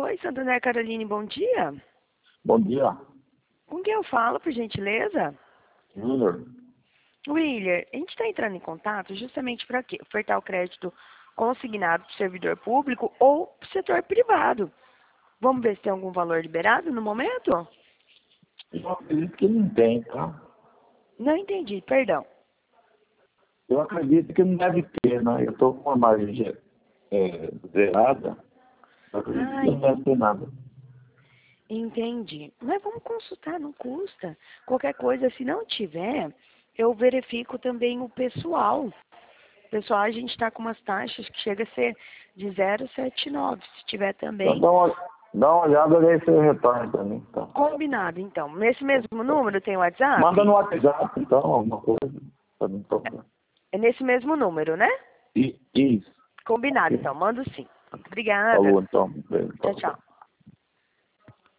Oi, Santander Caroline, bom dia. Bom dia, Com quem eu falo, por gentileza? Júnior. Willer, a gente está entrando em contato justamente para quê? Ofertar o crédito consignado para o servidor público ou para o setor privado. Vamos ver se tem algum valor liberado no momento? Eu acredito que não tem, tá? Não entendi, perdão. Eu acredito que não deve ter, né? Eu estou com uma margem zerada. Eu acredito que não deve ter nada. Entendi. Mas vamos consultar, não custa. Qualquer coisa, se não tiver, eu verifico também o pessoal. Pessoal, a gente está com umas taxas que chega a ser de 0,79. Se tiver Então também, dá uma olhada e aí você retorna para mim. Então. combinado. Então, nesse mesmo número tem o WhatsApp? Manda no WhatsApp, então, alguma coisa. Para não tocar. É nesse mesmo número, né? Isso. Combinado, Ok. então. Mando sim. Obrigada. Falou, então. Tchau, tchau.